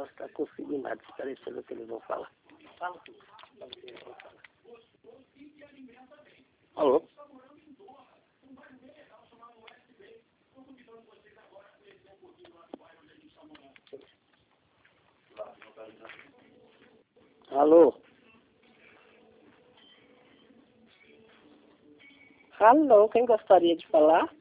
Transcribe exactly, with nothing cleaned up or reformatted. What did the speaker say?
posso estar conseguindo nada. Espera aí, deixa eu ver o que eles vão falar. Fala tudo. Alô? Alô? Alô, quem gostaria de falar?